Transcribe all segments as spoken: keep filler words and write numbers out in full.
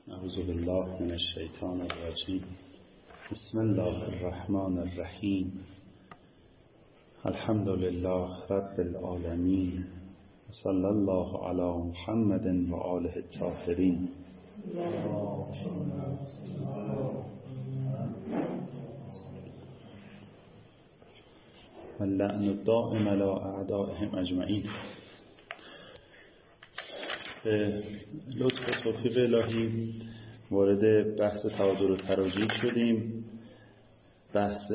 اعوذ بالله من الشیطان الرجیم. بسم الله الرحمن الرحیم. الحمد لله رب العالمین و صلی الله علی محمد و آله الطاهرین. و اللعن الدائم علی اعدائهم اجمعین. به لطف و توفیق الهی وارد بحث تعادل و تراجیح شدیم. بحث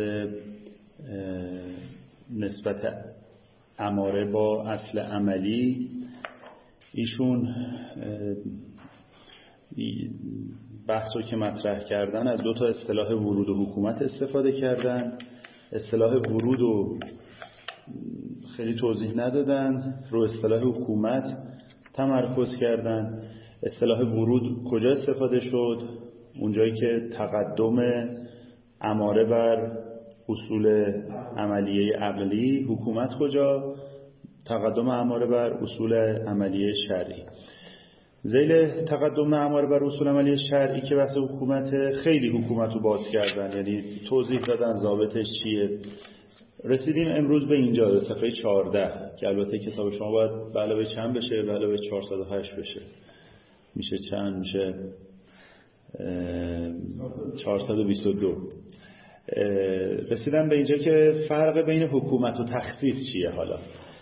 نسبت اماره با اصل عملی. ایشون بحث رو که مطرح کردن از دو تا اصطلاح ورود و حکومت استفاده کردن. اصطلاح ورود رو خیلی توضیح ندادن، رو اصطلاح حکومت تمرکز کردن. اصطلاح ورود کجا استفاده شد؟ اونجایی که تقدم اماره بر اصول عملیه عقلی. حکومت کجا؟ تقدم اماره بر اصول عملیه شرعی. ذیل تقدم اماره بر اصول عملیه شرعی که بحث حکومت، خیلی حکومت رو باز کردن، یعنی توضیح دادن ضابطش چیه. رسیدیم امروز به اینجا، به صفحه چهارده که البته کتاب شما باید به علاوه چند بشه؟ به علاوه چهارصد و هشت بشه. میشه چند؟ میشه چهارصد و بیست و دو. رسیدم به اینجا که فرق بین حکومت و تخصیص چیه. حالا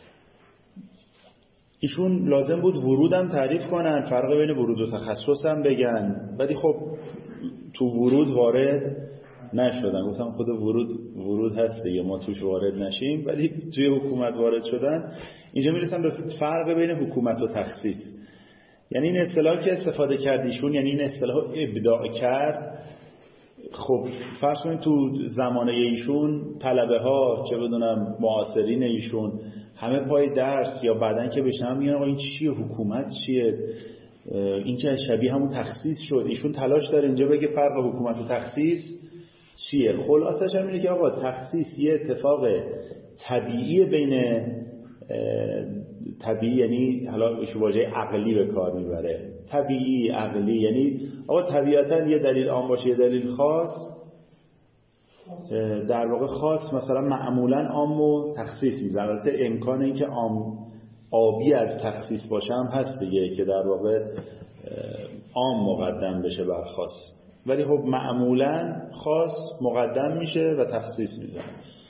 ایشون لازم بود ورودم تعریف کنن، فرق بین ورود و تخصص هم بگن، ولی خب تو ورود وارد نشدن. گفتم خود ورود ورود هست دیگه، ما توش وارد نشیم، ولی توی حکومت وارد شدن. اینجا میرسن به فرق بین حکومت و تخصیص. یعنی این اصطلاح که استفاده کردیشون، یعنی این اصطلاح ابداع کرد. خب فرض کنید تو زمانه ایشون طلبه ها، چه بدونم معاصرین ایشون، همه پای درس یا بعدن که بشنم میگن آقا این چیه، حکومت چیه، این که شبیه همون تخصیص شد. ایشون تلاش داره اینجا بگه فرق حکومت و تخصیص چیه. خلاصش هم اینه که آقا تخصیص یه اتفاق طبیعی بین طبیعی، یعنی حالا ایشون واژه عقلی به کار میبره، طبیعی عقلی، یعنی آقا طبیعتا یه دلیل عام باشه یه دلیل خاص. در واقع خاص مثلا معمولا عام و تخصیص میزنه. البته امکان این که عام آبی از تخصیص باشه هم هست دیگه، که در واقع عام مقدم بشه بر خاص، ولی خب معمولا خاص مقدم میشه و تخصیص میزنه.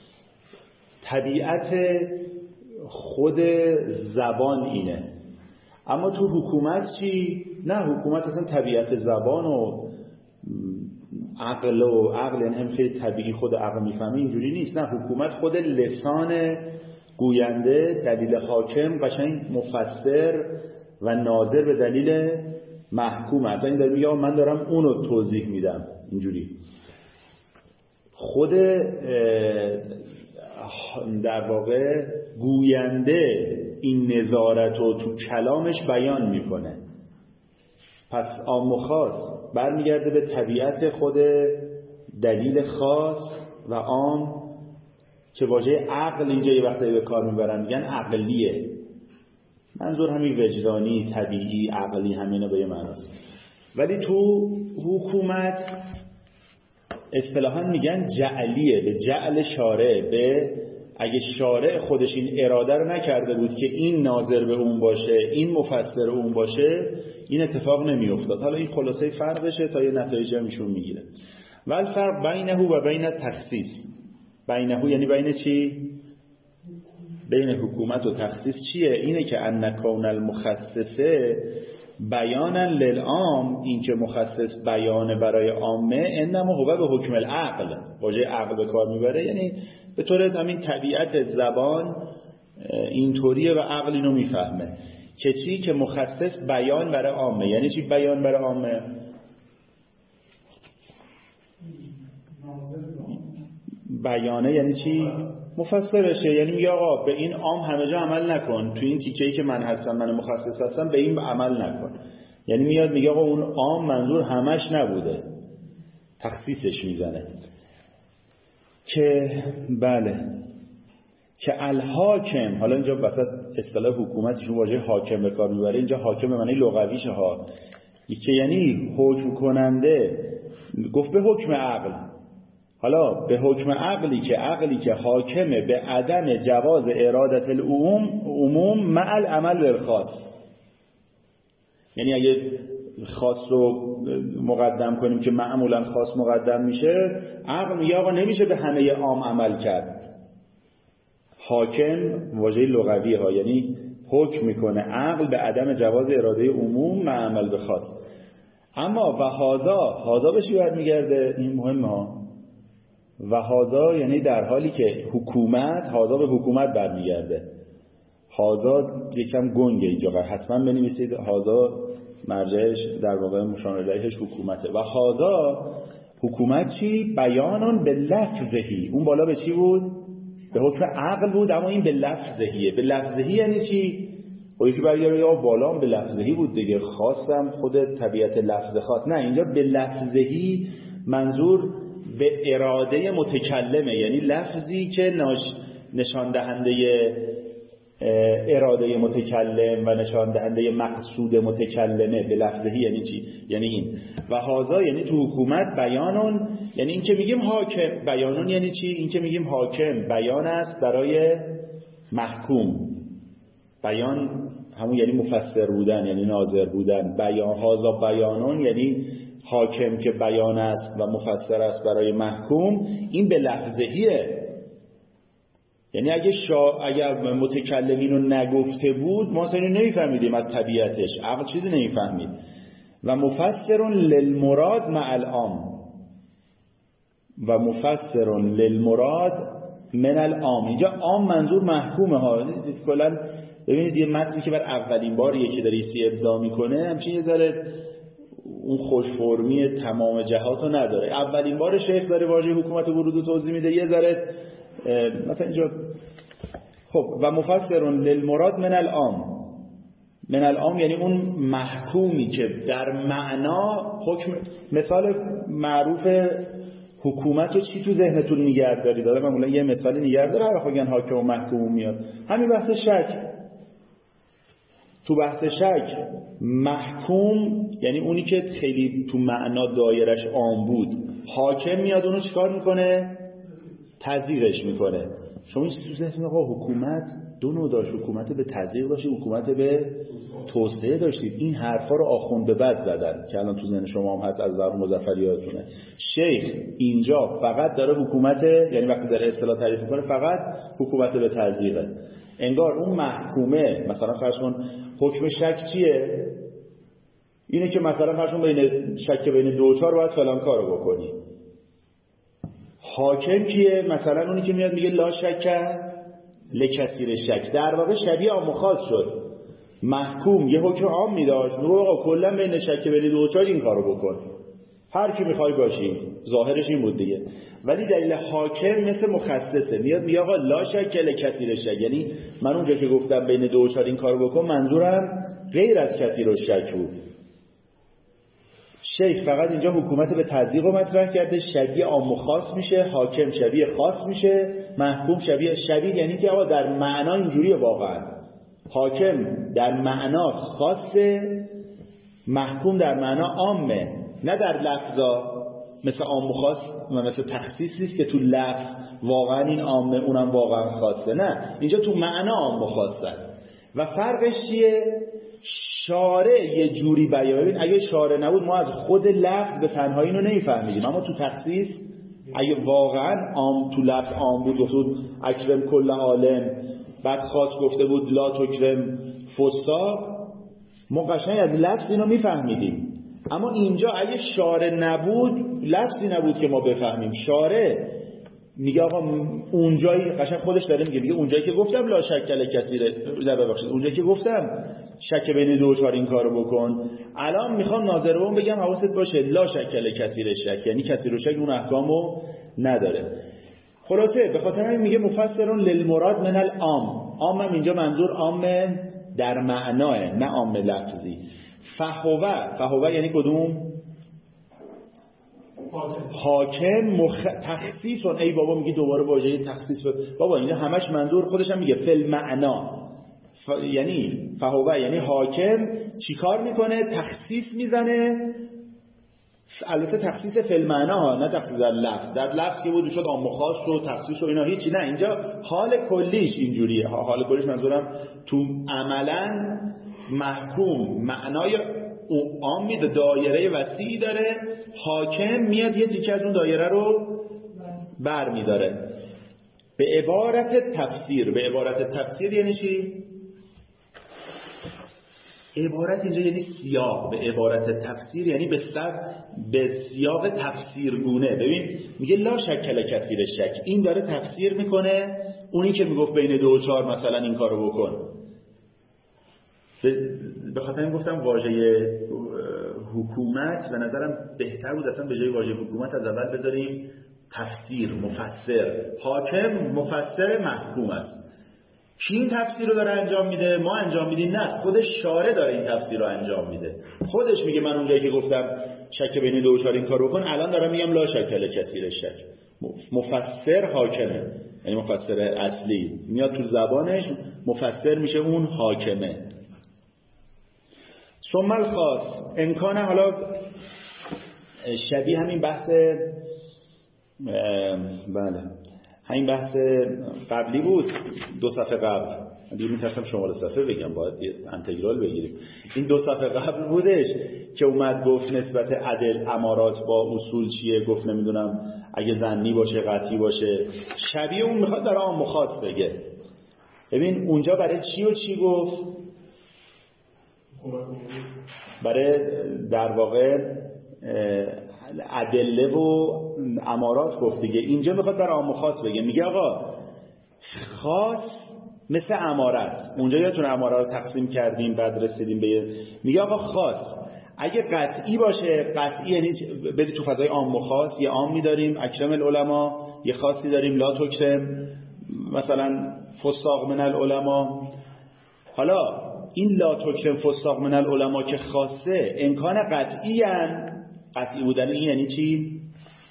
طبیعت خود زبان اینه. اما تو حکومت چی؟ نه، حکومت اصلا طبیعت زبان و عقل و عقل یعنی هم خیلی طبیعی خود عقل میفهمه اینجوری نیست. نه، حکومت خود لسان گوینده، دلیل حاکم، قشنگ مفسر و ناظر به دلیل محکوم. اصلا این داره میگه من دارم اونو توضیح میدم اینجوری. خود در واقع گوینده این نظارت رو تو کلامش بیان میکنه. پس عام و خاص برمیگرده به طبیعت خود دلیل خاص و عام، که واژه عقل اینجا یه وقتی به کار میبرن میگن عقلیه. منظور همین وجدانی، طبیعی، عقلی، همینا به یه معناست. ولی تو حکومت اصطلاحاً میگن جعلیه، به جعل شارع. به اگه شارع خودش این اراده رو نکرده بود که این ناظر به اون باشه، این مفسر اون باشه، این اتفاق نمیافتاد. حالا این خلاصه فرقشه تا یه نتایجی هم ایشون میگیره. ول فرق بینه و بین تخصیص. بینه یعنی بین چی؟ بین حکومت و تخصیص چیه؟ اینه که ان کون المخصصه بیانا للعام، این که مخصص بیانه برای عامه، انما هو به حکم العقل. واژه عقل به کار میبره، یعنی به طور همین طبیعت زبان اینطوریه و عقل اینو میفهمه که چی؟ که مخصص بیان برای عامه. یعنی چی بیان برای عامه؟ بیانه یعنی چی؟ مفسرشه. یعنی میگه آقا به این عام همه جا عمل نکن، تو این تیکه‌ای که من هستم، من مخصص هستم، به این عمل نکن. یعنی میاد میگه آقا اون عام منظور همش نبوده، تخصیصش میزنه. که بله که الحاکم، حالا اینجا وسط اصطلاح حکومتشون واژه حاکم به کار میبره. اینجا حاکم به معنی لغویشه ها، که یعنی حکم کننده گفت به حکم عقل. حالا به حکم عقلی که عقلی که حاکمه به عدم جواز ارادت العموم عموم مع العمل بالخاص. یعنی اگه خاص رو مقدم کنیم که معمولا خاص مقدم میشه، عقل میگه آقا نمیشه به همه عام عمل کرد. حاکم واژه لغوی ها یعنی حکم میکنه عقل به عدم جواز اراده عموم مع عمل به خاص. اما و هازا هازا به چی برمیگرده؟ این مهمه ها. و هازا یعنی در حالی که حکومت، هازا به حکومت برمیگرده. هازا یکم گنگه اینجا، حتما بنویسید هازا مرجعش در واقع مشار الیهش حکومته. و هازا حکومت چی؟ بیانون به لفظهی. اون بالا به چی بود؟ به حکم عقل بود، اما این به لفظهیه. به لفظهی یعنی چی؟ و یکی برگرده یا بالا به لفظهی بود دیگه، خاصم خود طبیعت لفظ خاص. نه، اینجا به لفظهی منظور به اراده متکلمه، یعنی لفظی که نشان دهنده اراده متکلم و نشان دهنده مقصود متکلمه. به لفظهی یعنی چی؟ یعنی این. و هازا یعنی تو حکومت بیانون، یعنی این که میگیم حاکم. بیانون یعنی چی؟ این که میگیم حاکم بیان است برای محکوم. بیان همون یعنی مفسر بودن، یعنی ناظر بودن. بیان هازا بیانون یعنی حاکم که بیان است و مفسر است برای محکوم. این به لفظهیه، یعنی اگه شا... اگر متکلمین رو نگفته بود ما اصلا نمیفهمیدیم از طبیعتش، عقل چیزی نمیفهمید. و مفسر للمراد مع العام، و مفسر للمراد من العام. اینجا عام منظور محکومه ها. کلا ببینید یه متنی که بر اولین باریه که داره سی ابداع میکنه همچین یه ذره اون خوش فرمی تمام جهاتو نداره. اولین بار شیخ داره واژه حکومت و ورود توضیح میده، یه ذره مثلا اینجا خب و مفسر للمراد من العام. من العام یعنی اون محکومی که در معنا حکم. مثال معروف حکومت رو چی تو ذهنتون نگه داری؟ داده معمولا یه مثالی نگه داره هر وقت بگن حاکم و محکوم میاد. همین بحث شک. تو بحث شک محکوم یعنی اونی که خیلی تو معنا دایرش عام بود، حاکم میاد اونو چیکار میکنه؟ تضییقش میکنه. شما این چیزی تو ذهنتون آقا حکومت دو نوع داشت، حکومت به تضییق داشتید، حکومت به توسعه داشتید. این حرفا رو آخوند به بد زدن که الان تو ذهن شما هم هست، از زبان مظفری یادتونه. شیخ اینجا فقط داره حکومت، یعنی وقتی داره اصطلاح تعریف میکنه فقط حکومت به تضییقه. انگار اون محکومه، مثلا فرض کن حکم شک چیه؟ اینه که مثلا فرض کن بین شک بین دو و چهار باید فلان کارو بکنی. حاکم کیه؟ مثلا اونی که میاد میگه لا شک لکثیر شک. در واقع شبیه عام و خاص شد. محکوم یه حکم عام میداشت، میگه آقا کلا بین شک بین دو و چهار این کارو بکن، هر کی میخوای باشی. ظاهرش این بود دیگه. ولی دلیل حاکم مثل مخصصه، میاد میگه آقا لا شک لکثیر شک، یعنی من اونجا که گفتم بین دو و چهار این کارو بکن منظورم غیر از کثیر شک بود. شیخ فقط اینجا حکومت به تضییق رو مطرح کرده، شبیه عام و خاص میشه، حاکم شبیه خاص میشه، محکوم شبیه شبیه یعنی که آقا در معنا اینجوریه واقعا. حاکم در معنا خاصه، محکوم در معنا عامه، نه در لفظا مثل عام و خاص و مثل تخصیص نیست که تو لفظ واقعا این عامه اونم واقعا خاصه. نه، اینجا تو معنا عام و خاصه. و فرقش چیه؟ شارع یه جوری بیان. ببین اگه شارع نبود ما از خود لفظ به تنهایی اینو نمیفهمیدیم، اما تو تخصیص اگه واقعا عام تو لفظ عام بود، گفته بود اکرم کل عالم، بعد خاص گفته بود لا تکرم فساق، ما قشنگ از لفظ اینو میفهمیدیم. اما اینجا اگه شارع نبود، لفظی نبود که ما بفهمیم. شارع میگه آقا اونجایی قشنگ خودش داره میگه میگه اونجایی که گفتم لا شک لکثیر، نه ببخشید اونجایی که گفتم شک بین دو و چهار این کارو بکن، الان میخوام ناظربون بگم حواست باشه لا شک لکثیر شک، یعنی کثیر و شک اون احکامو نداره. خلاصه به خاطر همین میگه مفسرون للمراد من العام. عام هم اینجا منظور عام در معناه، نه عام لفظی. فهوه فهوه یعنی کدوم؟ حاکم مخ... تخصیصون. ای بابا میگه دوباره واژه تخصیص ب... بابا اینجا همش منظور خودش هم میگه فل معنا. ف... ف... یعنی فهوه یعنی حاکم چیکار میکنه؟ تخصیص میزنه. البته تخصیص فی‌المعنا ها، نه تخصیص در لفظ. در لفظ که بود شد عام و خاص و تخصیص و اینا هیچی، نه، اینجا حال کلیش اینجوریه. حال کلیش منظورم تو عملا محکوم معنای عام میده، دایره وسیعی داره، حاکم میاد یه تیکه از اون دایره رو بر میداره. به عبارت تفسیر، به عبارت تفسیر یعنی چی؟ عبارت اینجا یعنی سیاق. به عبارت تفسیر یعنی به سب به سیاق تفسیرگونه. ببین میگه لا شکل کثیر شک، این داره تفسیر میکنه اونی که میگفت بین دو و چهار مثلا این کارو بکن. به خاطر این گفتم واژه حکومت به نظرم بهتر بود اصلا به جای واژه حکومت از اول بذاریم تفسیر، مفسر. حاکم مفسر محکوم است. کی این تفسیر رو داره انجام میده؟ ما انجام میدیم؟ نه، خود شارع داره این تفسیر رو انجام میده. خودش میگه من اونجایی که گفتم شک بین دو و چهار این کارو بکن، الان دارم میگم لا شکل کثیر شک. مفسر حاکمه، یعنی مفسر اصلی میاد تو زبانش، مفسر میشه اون حاکمه. ثم الخاص امکان، حالا شبیه همین بحث بله همین بحث قبلی بود، دو صفحه قبل. دیگه میترسم شمال صفحه بگم، باید یه انتگرال بگیریم. این دو صفحه قبل بودش که اومد گفت نسبت عدل امارات با اصول چیه، گفت نمیدونم اگه ظنی باشه قطعی باشه. شبیه اون میخواد برای عام و خاص بگه. ببین اونجا برای چی و چی گفت؟ برای در واقع ادله و امارات گفت دیگه. اینجا میخواد برای عام و خاص بگه. میگه آقا خاص مثل اماره است. اونجا یادتونه اماره رو تقسیم کردیم بعد رسیدیم به، میگه آقا خاص اگه قطعی باشه، قطعی یعنی بدی تو فضای عام و خاص، یه عامی داریم اکرم العلماء، یه خاصی داریم لا تکرم مثلا فساق من العلماء. حالا این لا تکرم فساق من العلماء که خاصه امکان قطعی ان. قطعی بودن این یعنی چی؟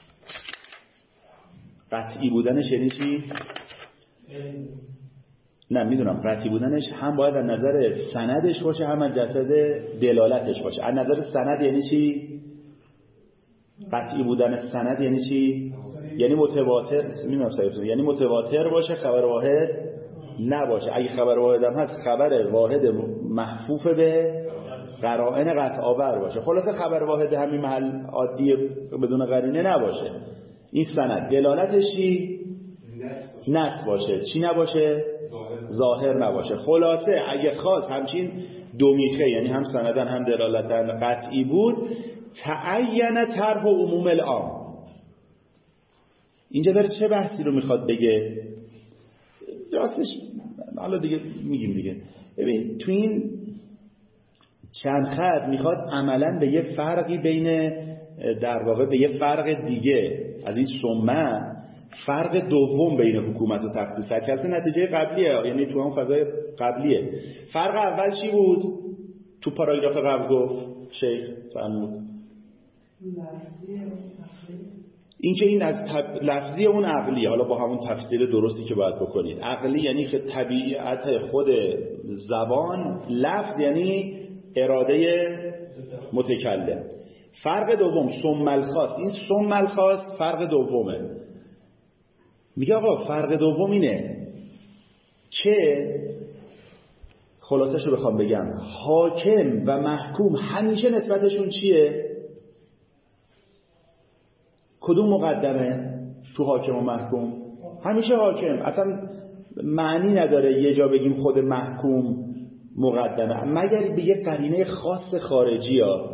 قطعی بودنش یعنی چی؟ نه میدونم قطعی بودنش هم باید از نظر سندش باشه هم از جهت دلالتش باشه. از نظر سند یعنی چی؟ قطعی بودن سند یعنی چی؟ یعنی متواتر، میدونم صحیح، یعنی متواتر باشه، خبر واحد نباشه. اگه خبر واحد هم هست خبر واحد محفوف به قرائن قطع آور باشه. خلاصه خبر واحد همین محل عادی بدون قرینه نباشه. این سند دلالتش چی؟ نص باشه. چی نباشه؟ ظاهر نباشه. خلاصه اگه خاص همچین دو میخه، یعنی هم سندن هم دلالتن قطعی بود، تعین طرح و عموم العام. اینجا داره چه بحثی رو میخواد بگه؟ راستش حالا دیگه میگیم دیگه. ببین تو این چند خط میخواد عملاً به یه فرقی بین، در واقع به یه فرق دیگه از این سمه، فرق دوم بین حکومت و تخصیص کرده. نتیجه قبلیه، یعنی تو اون فضای قبلیه. فرق اول چی بود؟ تو پاراگراف قبل گفت شیخ فرمود این که این از تب... لفظی اون عقلیه. حالا با همون تفسیر درستی که باید بکنید. عقلی یعنی طبیعت خود زبان، لفظ یعنی اراده متکلم. فرق دوم ثم الخاص. این ثم الخاص فرق دومه. میگه آقا فرق دوم اینه که خلاصش رو بخوام بگم، حاکم و محکوم همیشه نسبتشون چیه؟ کدوم مقدمه تو حاکم و محکوم؟ همیشه حاکم. اصلا معنی نداره یه جا بگیم خود محکوم مقدمه، مگر به یه قرینه خاص خارجی ها.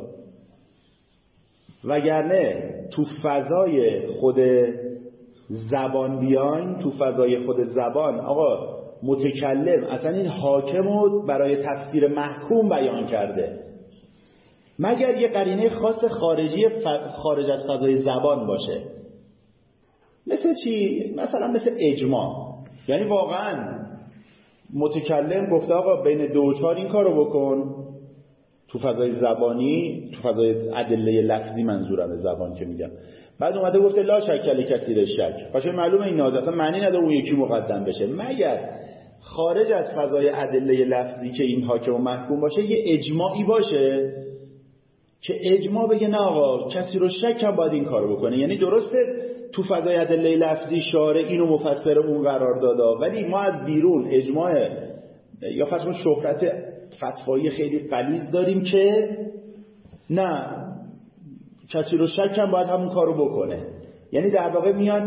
وگرنه تو فضای خود زبان بیاین، تو فضای خود زبان آقا متکلم اصلا این حاکم رو برای تفسیر محکوم بیان کرده، مگر یه قرینه خاص خارجی خارج از فضای زبان باشه. مثل چی؟ مثلا مثل اجماع. یعنی واقعا متکلم گفته آقا بین دو و چهار این کارو بکن، تو فضای زبانی، تو فضای ادله لفظی منظورم زبان که میگم. بعد اومده گفته لا شک کثیر شک. باشه معلومه این ناز اصلا معنی نداره اون یکی مقدم بشه، مگر خارج از فضای ادله لفظی که این حاکم و محکوم باشه یه اجماعی باشه که اجماع بگه نه آقا کسی رو شک هم باید این کارو بکنه. یعنی درسته تو فضای ادله لفظی شارع اینو مفسر اون قرار داده، ولی ما از بیرون اجماع یا فتوا شهرت فتوایی خیلی غلیظ داریم که نه کسی رو شک هم باید همون کارو بکنه. یعنی در واقع میاد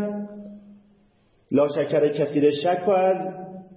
لا شکر کسی رو شک و از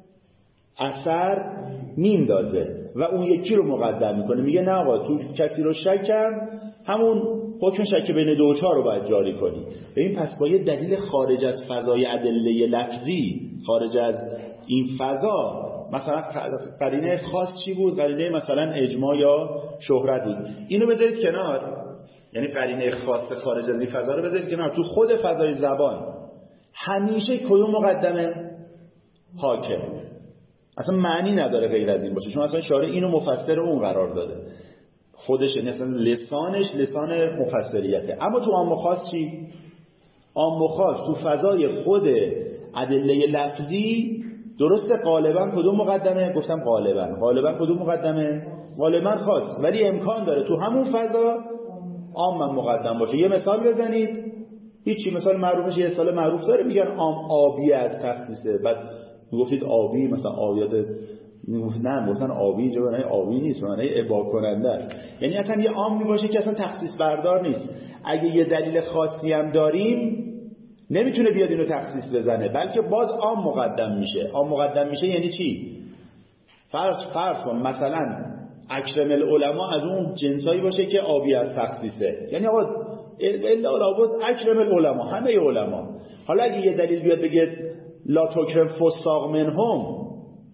اثر میندازه و اون یکی رو مقدم میکنه، میگه نه آقا تو کسی رو شک کرد همون حکم شک بین دو و چهار رو باید جاری کنی. ببین پس با یه دلیل خارج از فضای ادله لفظی، خارج از این فضا، مثلا قرینه خاص چی بود؟ قرینه مثلا اجماع یا شهرت بود. اینو بذارید کنار، یعنی قرینه خاص خارج از این فضا رو بذارید کنار. تو خود فضای زبان همیشه کدوم مقدمه؟ حاکم. اصلا معنی نداره غیر از این باشه، چون اصلا شارع اینو مفسر اون قرار داده، خودش مثلا لسانش لسان مفسریته. اما تو عام و خاص چی؟ عام و خاص تو فضای خود ادله لفظی درسته غالبا کدوم مقدمه؟ گفتم غالبا غالبا کدوم مقدمه؟ غالبا خاص، ولی امکان داره تو همون فضا عام مقدم باشه. یه مثال بزنید. هیچی، مثال معروفش یه مثال معروف داره، میگن عام آبی از تخصیصه. بعد میگفتید آبی مثلا آبیات، نه گفتن آبی اینجا معنی آبی نیست، معنی ابا کننده است. یعنی اصلا یه عامی باشه که اصلا تخصیص بردار نیست. اگه یه دلیل خاصی هم داریم نمیتونه بیاد اینو تخصیص بزنه، بلکه باز عام مقدم میشه. عام مقدم میشه یعنی چی؟ فرض فرض کن مثلا اکرم العلماء از اون جنسایی باشه که آبی از تخصیصه، یعنی آقا الا لابد اکرم العلماء، همه علما. حالا اگه یه دلیل بیاد بگه لا تکرم فساق منهم،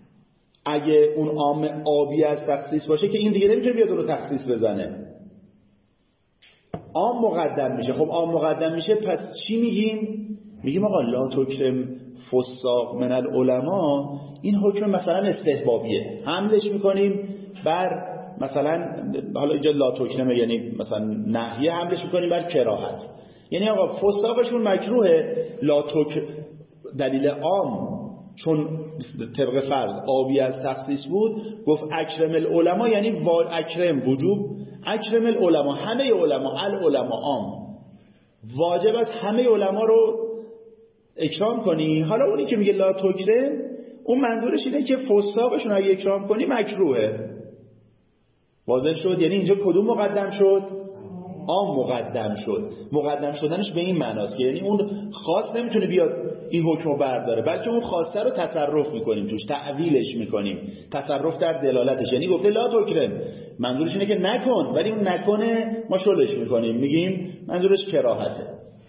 اگه اون عام آبی از تخصیص باشه که این دیگه نمیتونه بیاد اون رو تخصیص بزنه، عام مقدم میشه. خب عام مقدم میشه پس چی میگیم؟ میگیم آقا لا تکرم فساق من العلماء، این حکم مثلا استحبابیه، حملش میکنیم بر مثلا، حالا اینجا لا تکرم یعنی مثلا نهیه، حملش میکنیم بر کراهت. یعنی آقا فساقشون مکروهه، لا تک دلیل عام چون طبق فرض آبی از تخصیص بود، گفت اکرم العلماء یعنی وا اکرم وجوب، اکرم العلماء همه علما، العلماء عام، واجب است همه علما رو اکرام کنی. حالا اونی که میگه لا تکرم، اون منظورش اینه که فساقشون اگه اکرام کنی مکروهه. واضح شد؟ یعنی اینجا کدوم مقدم شد؟ عام مقدم شد. مقدم شدنش به این معناست که یعنی اون خاص نمیتونه بیاد این حکم رو برداره، بلکه اون خاصه رو تصرف میکنیم توش، تعویلش میکنیم، تصرف در دلالتش. یعنی گفته لا تکرم، منظورش اینه که نکن، ولی اون نکنه ما شلش میکنیم، میگیم منظورش کراهته.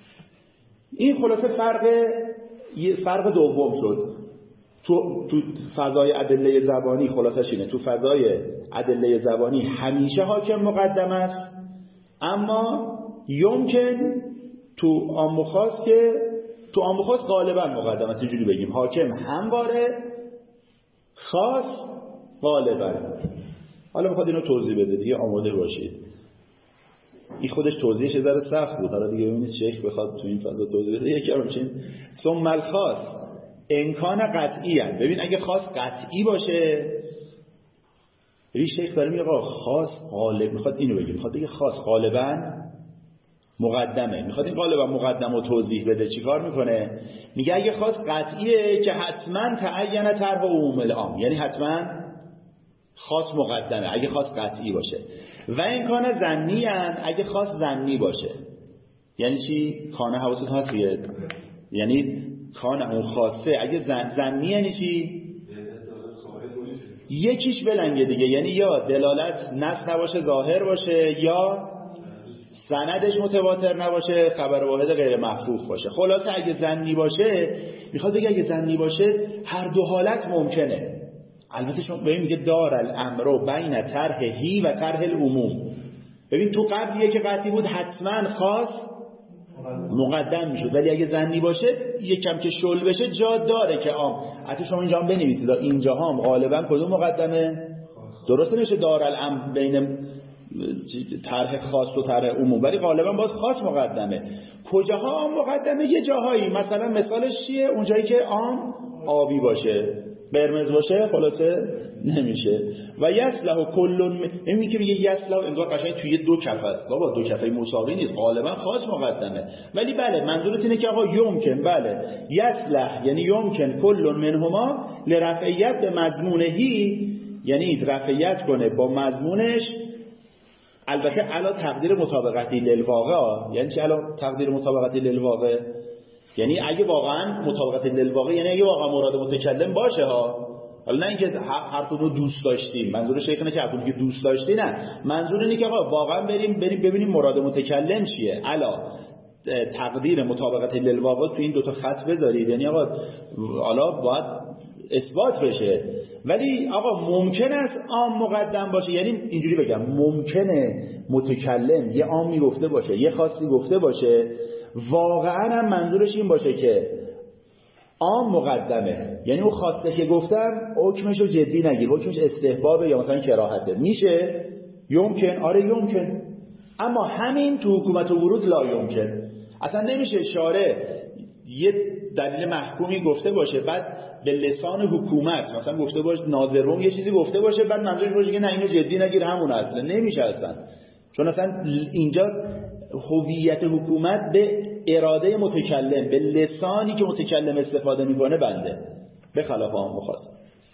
این خلاصه فرق فرق دوم شد تو تو فضای ادله زبانی. خلاصش اینه تو فضای ادله زبانی همیشه حاکم مقدم است، اما یمکن تو عام و خاص که تو عام و خاص غالبا مقدم است، اینجوری بگیم حاکم همواره، خاص غالبا. حالا میخواد اینو توضیح بده دیگه، آماده باشید. این خودش توضیحش یه ذره سخت بود، حالا دیگه ببینید شیخ بخواد تو این فضا توضیح بده یکم میشین. ثم الخاص امکان قطعی هست. ببین اگه خاص قطعی باشه، ببین شیخ داره میگه خاص غالب، میخواد اینو بگه، میخواد بگه خاص غالبا مقدمه، میخواد این غالبا مقدم رو توضیح بده. چیکار میکنه؟ میگه اگه خاص قطعیه که حتما تعین طرح عموم العام، یعنی حتما خاص مقدمه اگه خاص قطعی باشه. و امکان ظنی ان، اگه خاص ظنی باشه. یعنی چی؟ کانه حواست هست دیگه، یعنی کانه اون خاصه اگه ظنی یعنی چی؟ یکیش بلنگه دیگه، یعنی یا دلالت نص نباشه ظاهر باشه، یا سندش متواتر نباشه، خبر واحد غیر محفوظ باشه. خلاصه اگه ظنی باشه، میخواد بگه اگه ظنی باشه هر دو حالت ممکنه. البته شما ببین میگه دار الامر بین طرح هی و طرح العموم. ببین تو قبلیه که قطعی بود حتما خاص مقدم میشد، ولی اگه ظنی باشه یکم که شل بشه جا داره که عام. حتی شما اینجا هم بنویسید اینجا هم غالبا کدوم مقدمه؟ درسته نشه دار الامر بین طرح خاص و طرح عموم، ولی غالبا باز خاص مقدمه. کجاها عام مقدمه؟ یه جاهایی، مثلا مثالش چیه؟ اونجایی که عام آبی باشه، قرمز باشه خلاصه نمیشه. و یصلح کل نمی که میگه یصلح انگار قشنگ توی دو کف است. بابا دو کفه مساوی نیست، غالبا خاص مقدمه. ولی بله منظورت اینه که آقا یمکن، بله یصلح یعنی یمکن کل منهما لرفعیت به مضمونهی، یعنی رفعیت کنه با مضمونش، البته علا تقدیر مطابقتی للواقع. یعنی چه علا تقدیر مطابقتی للواقع؟ یعنی اگه واقعا مطابقت للواقع، یعنی اگه واقعا مراد متکلم باشه ها، حالا نه اینکه هر کدوم دوست داشتیم، منظور شیخ اینه که هر کدوم که دوست داشتی، نه، منظور اینه که آقا واقعا بریم بریم ببینیم مراد متکلم چیه. الا تقدیر مطابقت للواقع تو این دوتا خط بذارید، یعنی آقا حالا باید اثبات بشه. ولی آقا ممکن است عام مقدم باشه، یعنی اینجوری بگم ممکنه متکلم یه عامی گفته باشه یه خاصی گفته باشه، واقعا هم منظورش این باشه که عام مقدمه، یعنی اون خاصه که گفتم حکمشو جدی نگیر، حکمش استحبابه یا مثلا کراهته. میشه یمکن، آره یمکن، اما همین تو حکومت و ورود لا یمکن. اصلا نمیشه شارع یه دلیل محکومی گفته باشه بعد به لسان حکومت مثلا گفته باشه، ناظرون یه چیزی گفته باشه بعد منظورش باشه که نه اینو جدی نگیر همون اصلا. نمیشه اصلا، چون اصلا اینجا هویت حکومت به اراده متکلم، به لسانی که متکلم استفاده میکنه بنده، به خلاف عام و خاص.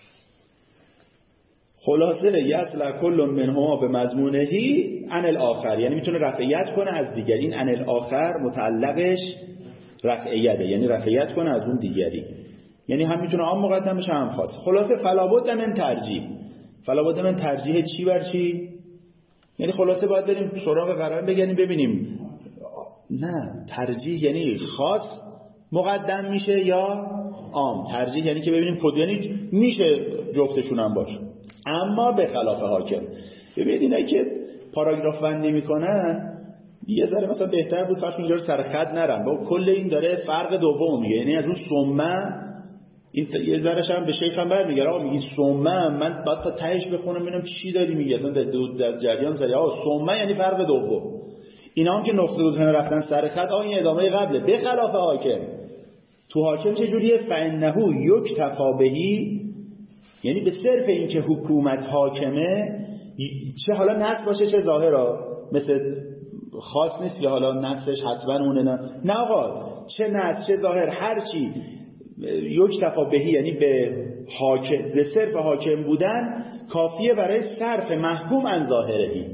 خلاصه یصلح کل منهما به مضمونهی عن الاخر، یعنی میتونه رفعیت کنه از دیگری. این عن الاخر متعلقش رفعیته، یعنی رفعیت کنه از اون دیگری، یعنی هم میتونه عام مقدم بشه هم خاص. خلاصه فلا بد من ترجیح، فلا بد من ترجیح چی بر چی؟ یعنی خلاصه باید بریم سراغ قرائن بگردیم ببینیم نه ترجیح یعنی خاص مقدم میشه یا عام. ترجیح یعنی که ببینیم کدوم، یعنی میشه جفتشون هم باشه اما به خلاف حاکم. ببینید اینا که پاراگراف بندی میکنن یه ذره مثلا بهتر بود فرض اینجا رو سر خط نرم، با کل این داره فرق دوم میگه، یعنی از اون ثمه این یه ذرهش هم به شیخ هم برمیگره، آقا میگی ثمه من بعد تا تهش بخونم ببینم چی داری میگی، اصلا در جریان زدی آقا ثمه یعنی فرق دوم. اینا هم که نقطه دو هم رفتن سر خط، آقا این ادامه قبله به خلاف حاکم. تو حاکم چه جوریه؟ فانه یکتفی بهی، یعنی به صرف این که حکومت حاکمه، چه حالا نص باشه چه ظاهر، مثل خاص نیست که حالا نصش حتما اونه، نه نه آقا چه نص چه ظاهر هر چی یکتفی بهی، یعنی به حاکم، به صرف حاکم بودن کافیه برای صرف محکوم عن ظاهرهی.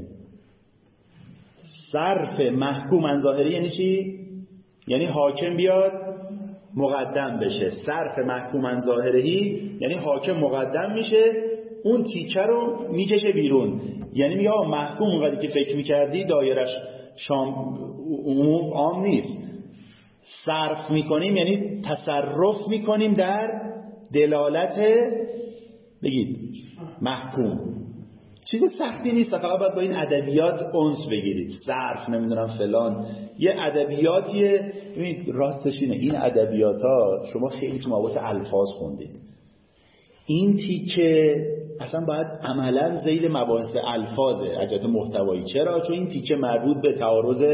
صرف محکوم عن ظاهری یعنی چی؟ یعنی حاکم بیاد مقدم بشه. صرف محکوم عن ظاهری یعنی حاکم مقدم میشه، اون تیکه رو میکشه بیرون. یعنی میگه آقا محکوم اونقدر که فکر میکردی دایرش شام عموم عام نیست، صرف میکنیم یعنی تصرف میکنیم در دلالت بگید محکوم. چیز سختی نیست، فقط باید با این ادبیات انس بگیرید. صرف نمیدونم فلان یه ادبیاتیه. ببینید راستش اینه این ادبیاتا شما خیلی تو مباحث الفاظ خوندید، این تیکه اصلا باید عملا ذیل مباحث الفاظه از جهت محتوایی. چرا؟ چون این تیکه مربوط به تعارض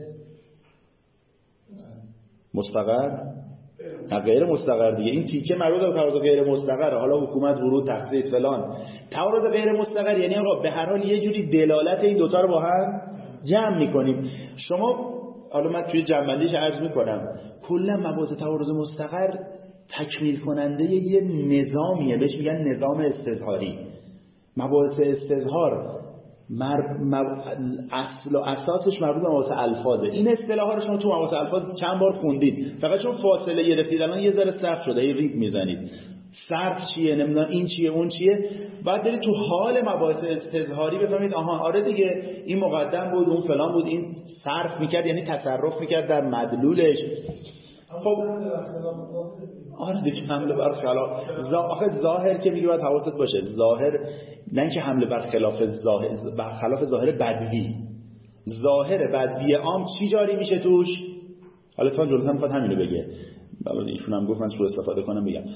مستقر نه غیر مستقر دیگه. این تیکه مربوط به تعارض غیر مستقر، حالا حکومت ورود تخصیص فلان. تعارض غیر مستقر یعنی آقا به هر حال یه جوری دلالت این دوتا رو با هم جمع میکنیم. شما حالا من توی جمع‌بندیش عرض میکنم کلا مباحث تعارض مستقر تکمیل کننده یه نظامیه، بهش میگن نظام استظهاری. مباحث استظهار مر... مب... اصل و اساسش مربوط به مباحث الفاظه. این اصطلاحا رو شما تو مباحث الفاظ چند بار خوندید، فقط چون فاصله گرفتید الان یه ذره سخت شده، هی ریب میزنید. صرف چیه، نمیدونم این چیه اون چیه، بعد برید تو حال مباحث استظهاری بفهمید آها آره دیگه این مقدم بود اون فلان بود، این صرف میکرد یعنی تصرف میکرد در مدلولش. خب آره دیگه حمله بر خلاف آخه ظاهر که میگه باید حواست باشه، ظاهر نه اینکه حمله بر خلاف ظاهر، بر خلاف ظاهر بدوی. ظاهر بدوی عام چی جاری میشه توش؟ حالا تو جلوتر میخواد همینو بگه، ایشون هم گفت من سوء استفاده کنم بگم.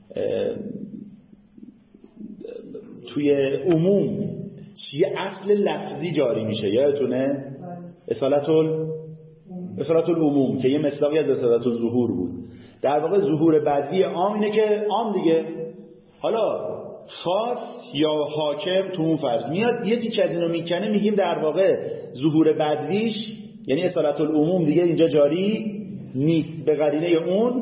توی عموم چی اصل لفظی جاری میشه یادتونه؟ اصالت ال اصالت العموم که یه مصداقی از اصالت الظهور بود. در واقع ظهور بدوی عام اینه که عام دیگه حالا خاص یا حاکم تو اون فرض میاد یه تیکه از اینو میکنه، میگیم در واقع ظهور بدویش یعنی اصالت العموم دیگه اینجا جاری نیست، به قرینه اون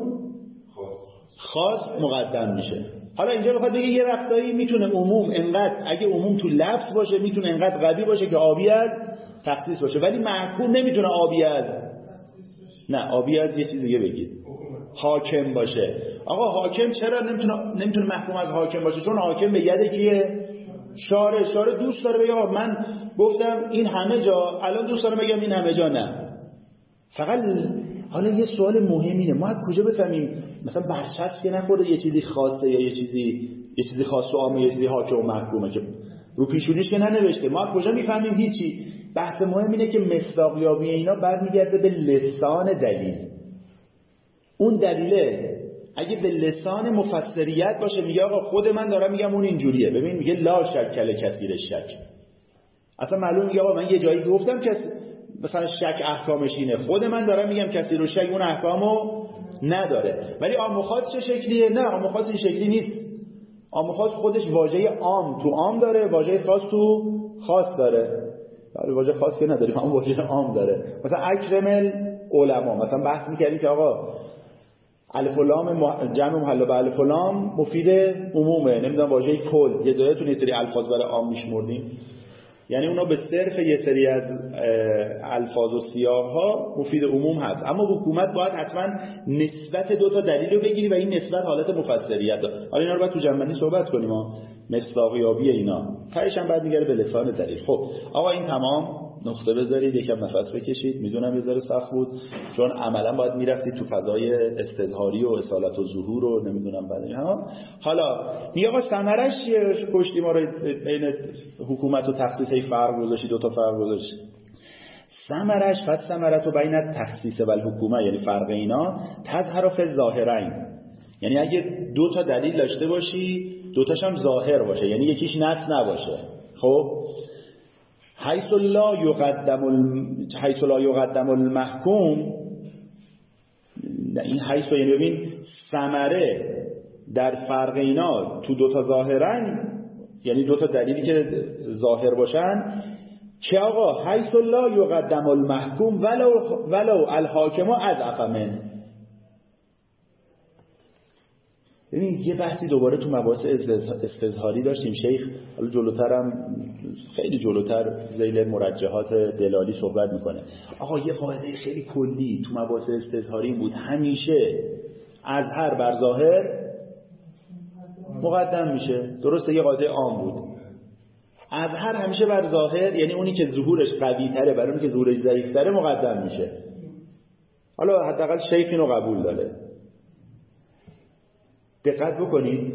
خاص مقدم میشه. حالا اینجا بخواد بگه یه وقتایی میتونه عموم انقدر، اگه عموم تو لفظ باشه میتونه انقدر قوی باشه که آبی از تخصیص باشه، ولی محکوم نمیتونه آبی از نه آبی از یه چیز دیگه بگید حاکم باشه. آقا حاکم چرا نمیتونه نمیتونه محکوم از حاکم باشه؟ چون حاکم به ید کیه؟ شارع. شارع دوست داره بگه آقا من گفتم این همه جا، الان دوست دارم بگم این همه جا نه. فقط حالا یه سوال مهم اینه، ما از کجا بفهمیم مثلا برچسب که نخورده یه چیزی خاصه یا یه چیزی یه چیزی خاص و عامه، یه چیزی حاکم و محکومه که رو پیشونیش که ننوشته، ما از کجا میفهمیم؟ هیچی. بحث مهم اینه که مصداقیابی اینا برمیگرده به لسان دلیل. اون دلیله اگه به لسان مفسریت باشه میگه آقا خود من دارم میگم اون اینجوریه. ببین میگه لا شک کل کثیر شک، اصلا معلوم میگه آقا من یه جایی گفتم که مثلا شک احکامش اینه، خود من دارم میگم کثیر و شک اون احکامو نداره. ولی عام و خاص چه شکلیه؟ نه عام و خاص این شکلی نیست. عام و خاص خودش واژه عام تو عام داره، واژه خاص تو خاص داره. ولی واژه خاص که نداریم، اما واژه عام داره. مثلا اکرم العلماء، مثلا بحث می‌کردیم که آقا الف و لام جمع محلا به الف و لام مفید عمومه، نمیدونم واژه کل یه جایی تو یه سری الفاظ برای عام میشمردیم، یعنی اونا به صرف یه سری از الفاظ و سیاق‌ها مفید عموم هست. اما حکومت باید حتما نسبت دو تا دلیل رو بگیری و این نسبت حالت مفسریت داره. حالا اینا رو باید تو جنبندی صحبت کنیم ها، مصداقیابی اینا تهش هم بعد میگره به لسان دلیل. خب آقا این تمام، نقطه بذارید، یکم نفس بکشید. میدونم یه ذره سخت بود چون عملا باید میرفتید تو فضای استظهاری و اصالت و ظهور و نمیدونم بعد اینها. حالا میگه آقا ثمرش چیه؟ پشتی ما رو بین حکومت و تخصیص هی فرق گذاشتید، دو تا فرق گذاشتید. ثمرش فس ثمرت و بین تخصیص و الحکومه، یعنی فرق اینا تظهر فی الظاهرین، یعنی اگه دو تا دلیل داشته باشی دو تاش هم ظاهر باشه، یعنی یکیش نص نباشه. خب حیث لا یقدم الم... حیث لا یقدم المحکوم، این حیث یعنی ببین ثمره در فرق اینا تو دوتا ظاهرن، یعنی دوتا دلیلی که ظاهر باشن، که آقا حیث لا یقدم المحکوم ولو ولو الحاکم اضعف منه. ببین یه بحثی دوباره تو مباحث استظهاری داشتیم، شیخ حالا جلوترم خیلی جلوتر ذیل مرجحات دلالی صحبت میکنه. آقا یه قاعده خیلی کلی تو مباحث استظهاری بود، همیشه اظهر بر ظاهر مقدم میشه. درسته؟ یه قاعده عام بود، اظهر همیشه بر ظاهر، یعنی اونی که ظهورش قوی تره برای اونی که ظهورش ضعیف تره مقدم میشه. حالا حداقل شیخ اینو قبول داره. دقت بکنید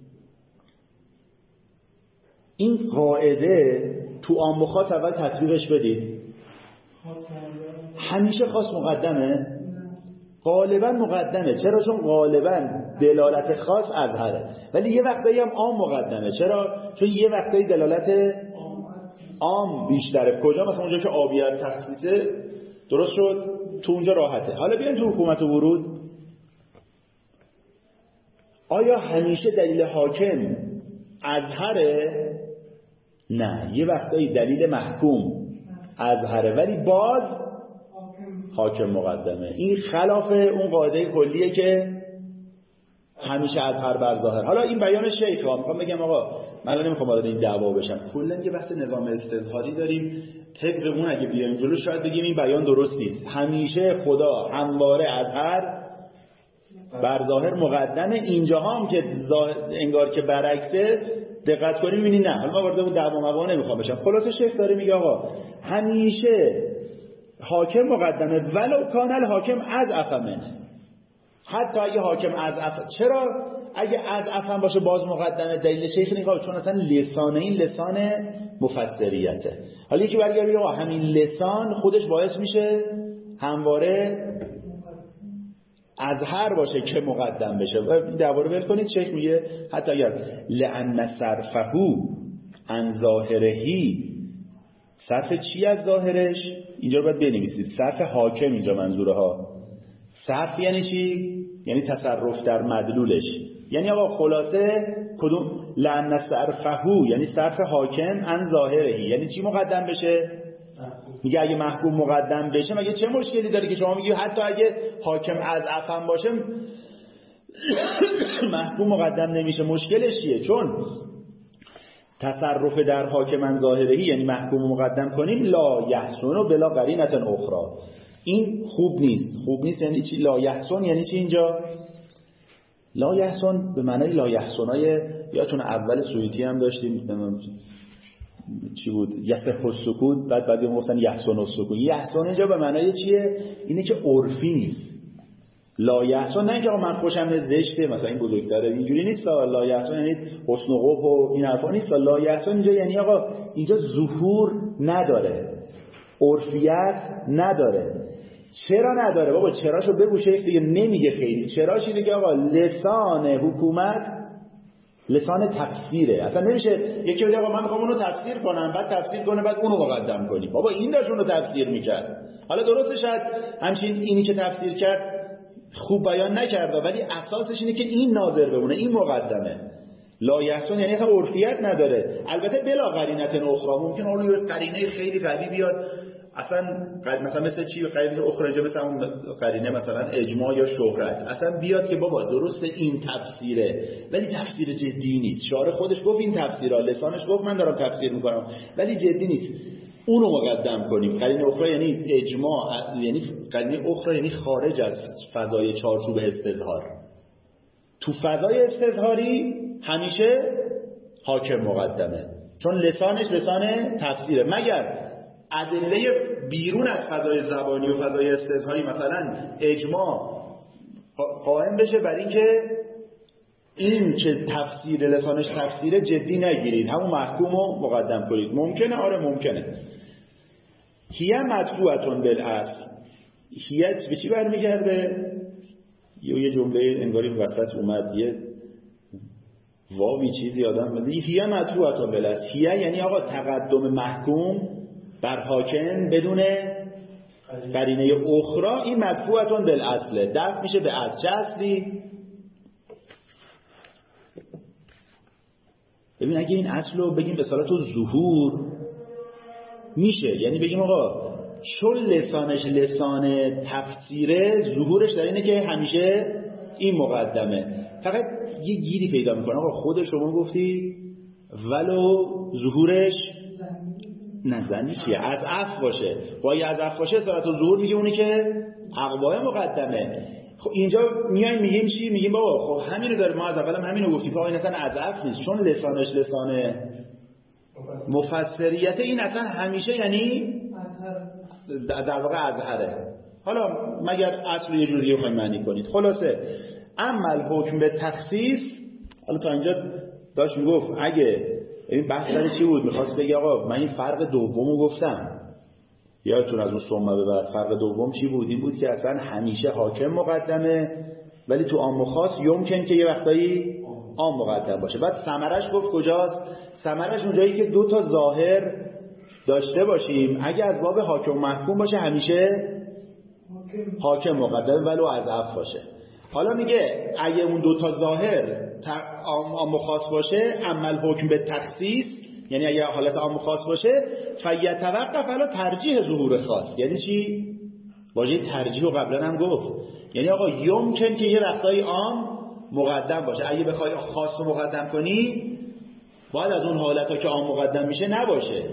این قاعده تو عام و خاص اول تطبیقش بدید. همیشه خاص مقدمه؟ غالبا مقدمه. چرا؟ چون غالبا دلالت خاص اظهره، ولی یه وقتایی هم عام مقدمه. چرا؟ چون یه وقتایی دلالت عام بیشتره. کجا؟ مثلا اونجا که آبیت تخصیصه، درست شد، تو اونجا راحته. حالا بیاین تو حکومت و ورود، آیا همیشه دلیل حاکم اظهره؟ نه، یه وقتایی دلیل محکوم اظهره ولی باز حاکم مقدمه. این خلاف اون قاعده کلیه که همیشه اظهر بر ظاهر. حالا این بیان شیخ ها، میخوام بگم آقا من نمیخوام وارد این دعوا بشم، کلا یه بحث نظام استظهاری داریم، طبق اون اگه بیایم جلو شاید بگیم این بیان درست نیست. همیشه خدا همواره اظهر بر ظاهر مقدمه. اینجا هم که انگار که برعکسه، دقت کنیم میبینی نه. حالا ما وارد اون دعوا مباحث نمیخوام بشم. خلاصه شیخ داره میگه آقا همیشه حاکم مقدمه ولو کان الحاکم اضعف منه، حتی اگه حاکم اضعف. چرا اگه اضعف هم باشه باز مقدمه؟ دلیل شیخ نگاه، چون اصلا لسان این لسان مفسریته. حالا یکی برگرد بگه آقا همین لسان خودش باعث میشه همواره اظهر باشه که مقدم بشه. این دوباره ول کنید. شیخ میگه حتی اگر لأن صرفهو عن ظاهرهی، صرف چی از ظاهرش؟ اینجا رو باید بنویسید، صرف حاکم اینجا منظوره ها. صرف یعنی چی؟ یعنی تصرف در مدلولش، یعنی آقا خلاصه کدوم لأن صرفهو یعنی صرف حاکم عن ظاهره، یعنی چی مقدم بشه؟ میگه اگه محکوم مقدم بشه مگه چه مشکلی داره که شما میگی حتی اگه حاکم از عفن باشه محکوم مقدم نمیشه؟ مشکلش چیه؟ چون تصرف در حاکم عن ظاهره یعنی محکوم مقدم کنیم لا یحسن بلا قرینه اخرى، این خوب نیست. خوب نیست یعنی چی؟ لا یحسن یعنی چی اینجا؟ لا یحسن به معنای لا یحسنای یادتون اول سویتی هم داشتیم چی بود؟ یصح السکوت، بعد بعضی میگفتن یحسن السکوت. یحسن اینجا به معنای چیه؟ اینه که عرفی نیست. لا یحسن نه که آقا من خوشم زشته مثلا این بزرگتره، اینجوری نیست. لا یحسن یعنی حسن و قبح و این حرفا نیست. لا یحسن اینجا یعنی آقا اینجا ظهور نداره، عرفیت نداره. چرا نداره بابا؟ چراشو بگو شیخ دیگه. نمیگه خیلی. چراش اینه که آقا لسان حکومت لسان تفسیره. اصلا نمیشه یکی بگه آقا من میخوام اونو تفسیر کنم بعد تفسیر کنه بعد اونو مقدم کنی. بابا این داشت اونو تفسیر میکرد. حالا درسته شاید همچین اینی که تفسیر کرد خوب بیان نکرده ولی اساسش اینه که این ناظر بمونه، این مقدمه. لا یحسن یعنی اصلا عرفیت نداره. البته بلا قرینه اخرى، ممکن اون یه قرینه خیلی قوی بیاد اصلا مثلا مثل چی؟ قرینه اخرى مثلا اون قرینه مثلا اجماع یا شهرت اصلا بیاد که بابا درسته این تفسیره ولی تفسیر جدی نیست. شارع خودش گفت این تفسیرها، لسانش گفت من دارم تفسیر میکنم ولی جدی نیست، اونو مقدم کنیم. قرینه اخرى یعنی اجماع، یعنی قرینه اخرى یعنی خارج از فضای چارچوب استظهار. تو فضای استظهاری همیشه حاکم مقدمه چون لسانش لسان تفسیره، مگر ادله بیرون از فضای زبانی و فضای استظهاری مثلا اجماع قائم بشه بر این که این که تفسیر لسانش تفسیره جدی نگیرید، همون محکومو مقدم کنید. ممکنه؟ آره ممکنه. هیه مدفوعتون بالاصل. هیه به چی برمیگرده؟ یه یه جمله انگاری وسط اومد یه واوی چیزی آدم بده. هیه مدفوعتون بالاصل. هیه یعنی آقا تقدم محکوم بر حاکم بدون قرینه اخرى، این مدفوعتون بالاصل، دفع میشه به اصل. چه اصلی؟ ببین اگه این اصل رو بگیم به صورت ظهور میشه، یعنی بگیم آقا چون لسانش لسان تفسیره ظهورش در اینه که همیشه این مقدمه. فقط یه گیری پیدا میکنه آقا خود شما گفتی ولو ظهورش نه زنی چیه؟ از اف باشه. باید از اف باشه صورت و ظهور میگه اونی که اقوای مقدمه. خب اینجا میایم میگیم چی؟ میگیم بابا خب همین رو داره، ما از اولم همین رو گفتیم آقا این اصلا از اف نیست چون لسانش لسان مفسریت، این اصلا همیشه یعنی در واقع ازهره. حالا مگر اصل یه جوری بخوایم معنی کنید. خلاصه عمل حکم به تخصیص. حالا تا اینجا داشت میگفت اگه این بحث سر چی بود؟ میخواست بگه آقا من این فرق دومو گفتم یادتون از اون ثمه به بعد فرق دوم چی بود؟ این بود که اصلا همیشه حاکم مقدمه ولی تو عام و خاص یمکن که یه وقتایی عام مقدم باشه. بعد ثمرش گفت کجاست؟ ثمرش اونجایی که دو تا ظاهر داشته باشیم اگه از باب حاکم محکوم باشه همیشه حاکم مقدم ولو از اف باشه. حالا میگه اگه اون دو تا ظاهر عام و خاص باشه عمل حکم به تخصیص، یعنی اگه حالت عام و خاص باشه فیتوقف علی ترجیح ظهور خاص. یعنی چی؟ واژه ترجیح رو قبلا هم گفت، یعنی آقا یمکن که یه وقتایی عام مقدم باشه، اگه بخوای خاص رو مقدم کنی باید از اون حالتا که عام مقدم میشه نباشه.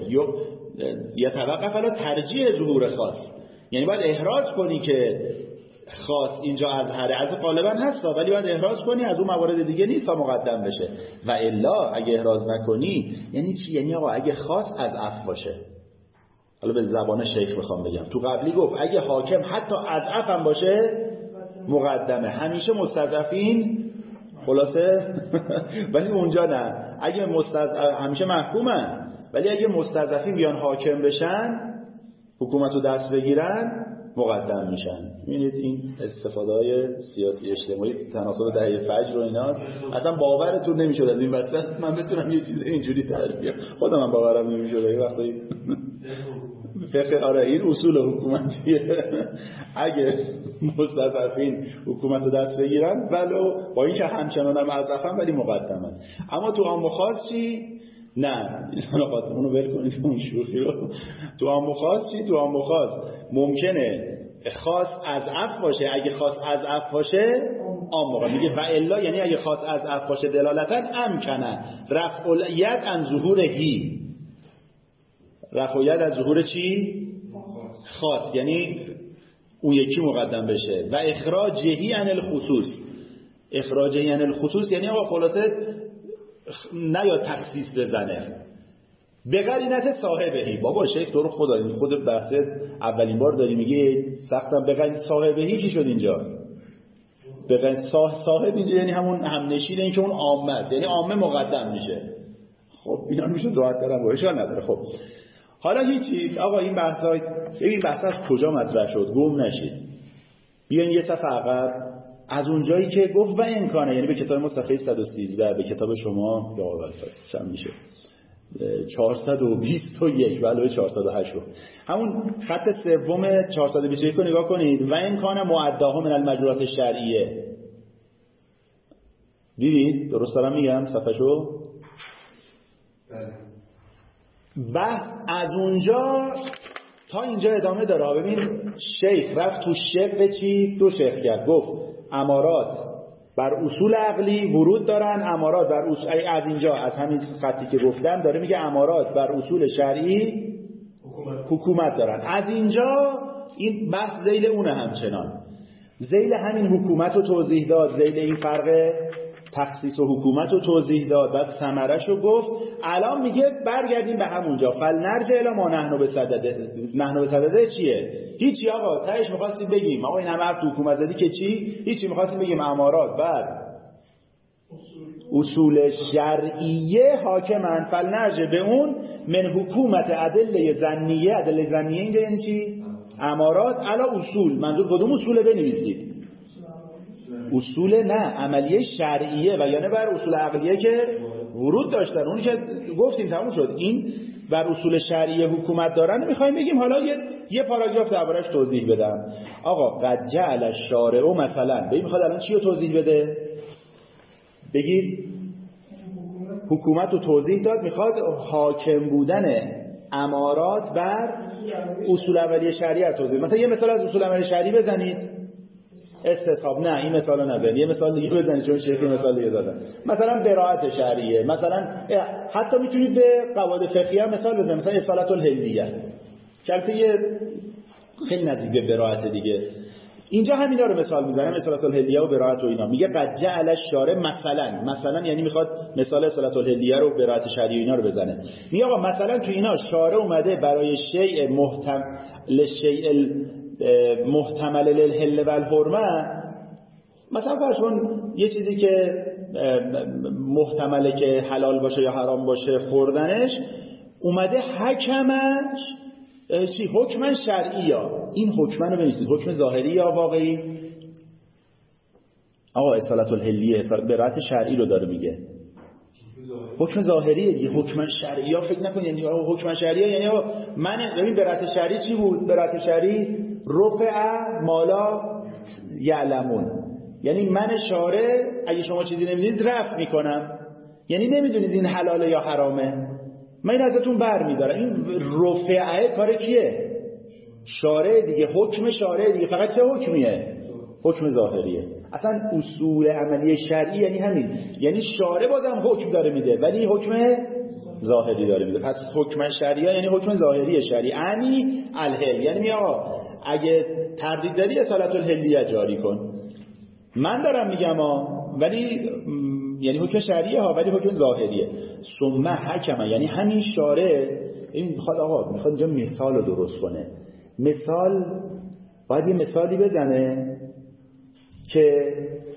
یتوقف علی ترجیح ظهور خاص، یعنی باید احراز کنی که خاص اینجا ازهره، از غالبا هست ولی باید احراز کنی از اون موارد دیگه نیست تا مقدم بشه. و الا اگه احراز نکنی یعنی چی؟ یعنی آقا اگه خاص از اف باشه. حالا به زبان شیخ بخوام بگم تو قبلی گفت اگه حاکم حتی از اف هم باشه مقدمه، همیشه مستضعفین خلاصه ولی اونجا نه، اگه مستضعف همیشه محکومن ولی اگه مستضعفین بیان حاکم بشن حکومت رو دست بگیرن مقدم میشن. میبینید این استفاده های سیاسی اجتماعی تناسب دهه فجر و ایناست. اصلا باورتون نمیشد از این وسط من بتونم یه چیز اینجوری تعریف کنم، خودم هم باورم نمیشد. یه وقتی فقه آره این اصول حکومتیه. اگه مستضعفین حکومت رو دست بگیرن ولو با اینکه همچنان هم موظفن ولی مقدمن. اما تو عام و خاص چی؟ نه اونو ول کنید اون شوخی رو. تو عام و خاص چی؟ تو عام و خاص ممکنه خاص از عف باشه، اگه خاص از عف باشه عام موقع میگه و الا، یعنی اگه خاص از عف باشه دلالتا امکنه رفع الید عن ظهور هی، رفع الید از ظهور چی؟ خاص، یعنی اون یکی مقدم بشه. و اخراجهی عن الخصوص، اخراجهی عن الخصوص یعنی آقا خلاصه نیاد تخصیص بزنه به قرینت صاحبهی. بابا شیخ تو رو خدا این خود بحث اولین بار داری میگه سختم. به قرینت صاحبهی چی شد اینجا؟ به قرینت صاحب اینجا یعنی همون همنشینه، این که اون عامه است، یعنی عامه مقدم میشه. خب اینا میشه راحت کردن با اشکال نداره. خب حالا هیچی آقا این بحثا این بحث از کجا مطرح شد گم نشید. بیاین یه صفحه عقب از اونجایی که گفت و امکانه، یعنی به کتاب ما صفحه صد و سیزده، به کتاب شما یا اول فصل چند میشه چهارصد و بیست و یک علاوه چهارصد و هشت، همون خط سوم چهارصد و بیست و یک رو نگاه کنید. و امکانه معداها من المجرورات الشرعیه. دیدید درست دارم میگم صفحه‌شو؟ بحث از اونجا تا اینجا ادامه داره. ببین شیخ رفت تو شق چی؟ دو شق کرد. گفت امارات بر اصول عقلی ورود دارن، امارات بر اصول، از اینجا از همین خطی که گفتم داره میگه امارات بر اصول شرعی حکومت, حکومت دارن. از اینجا این بحث ذیل اونه، همچنان ذیل همین حکومت رو توضیح داد، ذیل این فرق تخصیص و حکومت رو توضیح داد، بعد ثمرش رو گفت. الان میگه برگردیم به همونجا. فلنرجع الی ما نحن بصدده. نحن بصدده چیه؟ هیچی آقا، تهش می‌خواستیم بگیم آقا این همه حرف تو حکومت زدی که چی؟ هیچی، می‌خواستیم بگیم امارات بر اصول شرعیه حاکمن. فلنرجع به اون من حکومت ادله ظنیه. ادله ظنیه اینجا یعنی چی؟ امارات علی اصول. منظور کدوم اصوله بنویسید؟ اصول نه عملیه شرعیه و یعنی بر اصول عقلیه که ورود داشتن. اونی که گفتیم تموم شد. این بر اصول شرعیه حکومت دارن. میخوایم بگیم حالا یه یه پاراگراف دربارش توضیح بدم. آقا قد جعل الشارع مثلا ببین میخواد الان چی رو توضیح بده؟ بگید حکومت رو توضیح داد، میخواد حاکم بودن امارات بر اصول عملیه شرعیه رو توضیح. مثلا یه مثال از اصول عملیه شرعی بزنید. استصحاب. نه این مثالو نزنید، یه مثال دیگه بزنید چون شیخ مثال دیگه دادن. مثلا براءت شرعیه، مثلا حتی میتونید به قواعد فقهی هم مثال بزنید، مثلا اصالت الحلیه که البته یه خیلی نزدیک به براءت دیگه. اینجا همینا رو مثال میزنم، اصالت الحلیه و براءت و اینا. میگه قد جعل الشارع مثلا، مثلا یعنی میخواد مثال اصالت الحلیه رو براءت شرعیه اینا رو بزنه. میگه آقا مثلا تو اینا شارع اومده برای شیء محتم لشیء محتمل للحل و الحرمه، مثلا فرض کن یه چیزی که محتمله که حلال باشه یا حرام باشه خوردنش، اومده حکمش چی؟ حکمن شرعی. یا این حکمن رو بنویسید، حکم ظاهری یا واقعی؟ آقا اصالت الحلیه براءت شرعی رو داره میگه. حکم ظاهریه دیگه. حکم شرعی ها فکر نکنید یعنی حکم شرعی یعنی من ببین براءت شرعی چی بود؟ براءت شرعی رفع مالا یعلمون، یعنی من شارع اگه شما چیزی نمیدونید رفع میکنم، یعنی نمیدونید این حلاله یا حرامه، من این ازتون بر میدارم. این رفعه کار کیه؟ شارع دیگه. حکم شارع دیگه. فقط چه حکمیه؟ حکم ظاهریه. اصلا اصول عملی شرعی یعنی همین، یعنی شارع بازم حکم داره میده ولی حکم ظاهری داره میده. پس حکم شرعیه یعنی حکم ظاهری شرعی. انی الحل یعنی می آقا اگه تردید داری اصالت الحلیه جاری کن. من دارم میگم ها ولی یعنی حکم شرعیه ها ولی حکم ظاهریه. ثم حکم یعنی همین شارع این میخواد آقا میخواد اینجا مثال رو درست کنه. مثال باید یه مثالی بزنه که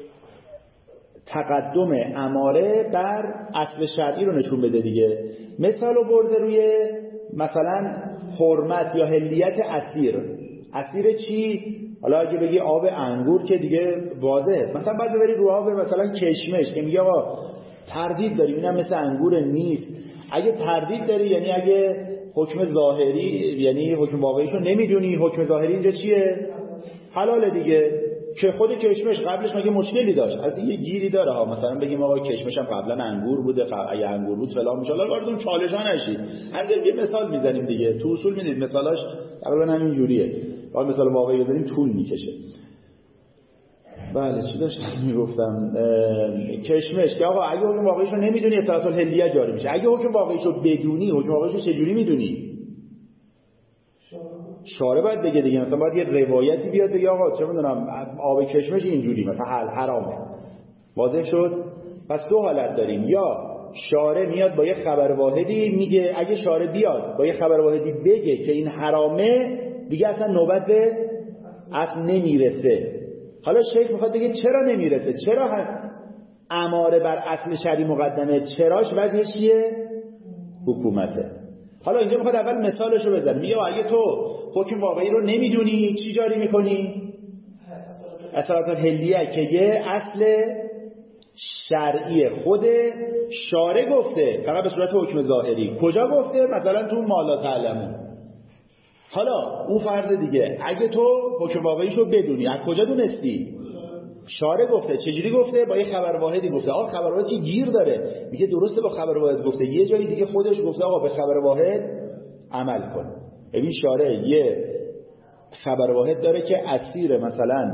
تقدم اماره بر اصل شرعی رو نشون بده دیگه. مثال رو برده روی مثلا حرمت یا حلیت عصیر. عصیر چی؟ حالا اگه بگی آب انگور که دیگه واضحه، مثلا بعد ببری رو آب مثلا کشمش که میگه آقا تردید داریم اینم مثل انگور نیست. اگه تردید داری یعنی اگه حکم ظاهری یعنی حکم واقعیشو نمیدونی، حکم ظاهری اینجا چیه؟ حلاله دیگه. که خود کشمش قبلش مگه مشکلی داشت؟ از یه گیری داره ها، مثلا بگیم آقا کشمش هم قبلا انگور بوده، اگه انگور بود فلان میشه، الله واردون چالش ها نشید. همین یه مثال میزنیم دیگه، تو اصول میدید مثالاش تقریبا همین جوریه. حالا مثال واقعی بزنیم طول میکشه. بله چی داشتم میگفتم؟ کشمش که آقا اگه حکم واقعیشو نمیدونی اصالت الهلیه جاری میشه. اگه حکم واقعیشو بدونی، حکم واقعیشو چجوری میدونی؟ شارع باید بگه دیگه. مثلا باید یه روایتی بیاد بگه آقا چه میدونم آب کشمش اینجوری مثلا حل حرامه. واضح شد؟ پس دو حالت داریم، یا شارع میاد با یه خبر واحدی میگه، اگه شارع بیاد با یه خبر واحدی بگه که این حرامه، دیگه اصلا نوبت به اصل نمیرسه. حالا شیخ میخواد بگه چرا نمیرسه، چرا اماره بر اصل شرعی مقدمه، چراش وجهش چیه؟ حکومته. حالا اینجا میخواد اول مثالشو بزنه، میگه اگه تو حکم واقعی رو نمیدونی چی جاری میکنی؟ اصالت الهلیه که یه اصل شرعی خود شارع گفته، فقط به صورت حکم ظاهری. کجا گفته؟ مثلا تو ما لا تعلمون. حالا اون فرض دیگه، اگه تو حکم واقعیشو بدونی، از کجا دونستی؟ شارع گفته. چجوری گفته؟ با یه خبر واحدی گفته. آقا خبر واحدی گیر داره، میگه درسته با خبر واحد گفته، یه جایی دیگه خودش گفته آقا به خبر واحد عمل کن. ببین شارع یه خبر واحد داره که عصیر مثلا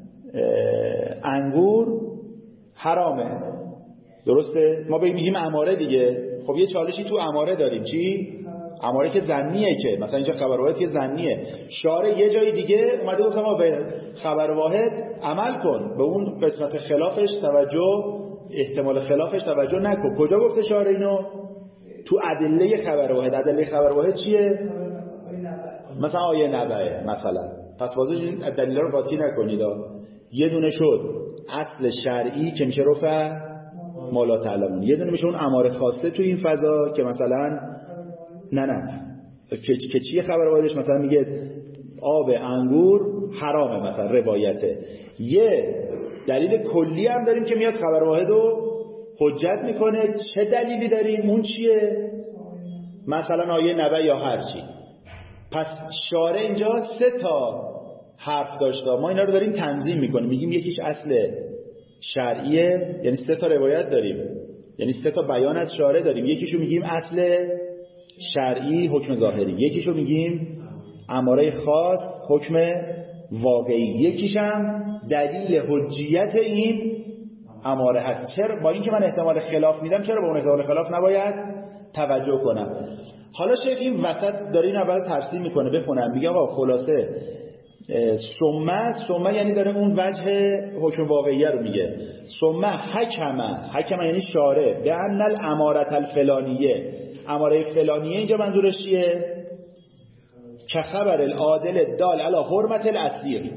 انگور حرامه، درسته؟ ما میگیم اماره دیگه. خب یه چالشی تو اماره داریم، چی؟ اماره که ظنیه، که مثلا اینجا خبر واحد که ظنیه. شارع یه جای دیگه اومده گفت ما به خبر واحد عمل کن، به اون قسمت خلافش توجه، احتمال خلافش توجه نکن. کجا گفته شارع اینو؟ تو ادله خبر واحد. ادله خبر واحد چیه؟ مثلا آیه نبعه مثلا. پس واضحه این دلیل رو قاطی نکنید. یه دونه شد اصل شرعی که میشه رفع ما لا تعلمون، یه دونه میشه اون اماره خاصه تو این فضا که مثلا نه نه که, که چیه خبر واحدش، مثلا میگه آب انگور حرامه مثلا روایته. یه دلیل کلی هم داریم که میاد خبر واحد رو حجت میکنه. چه دلیلی داریم؟ اون چیه؟ مثلا آیه نبع یا هر چی. پس شارع اینجا سه تا حرف داشته، ما اینا رو داریم تنظیم میکنیم، میگیم یکیش اصل شرعیه، یعنی سه تا روایت داریم، یعنی سه تا بیان از شارع داریم. یکیشو میگیم اصل شرعی حکم ظاهری، یکیشو میگیم اماره خاص حکم واقعی، یکیش هم دلیل حجیت این اماره هست. چرا؟ با اینکه من احتمال خلاف میدم، چرا با اون احتمال خلاف نباید توجه کنم؟ حالا شیخ این وسط داره این اول ترسیم میکنه، بخونم. میگه آقا خلاصه ثم ثم یعنی داره اون وجه حکم واقعیه رو میگه. ثم حکم حکم یعنی شارع به ان الاماره الفلانیه، اماره فلانیه اینجا منظورش چیه؟ که خبر العادل دال علی حرمت الاسیر.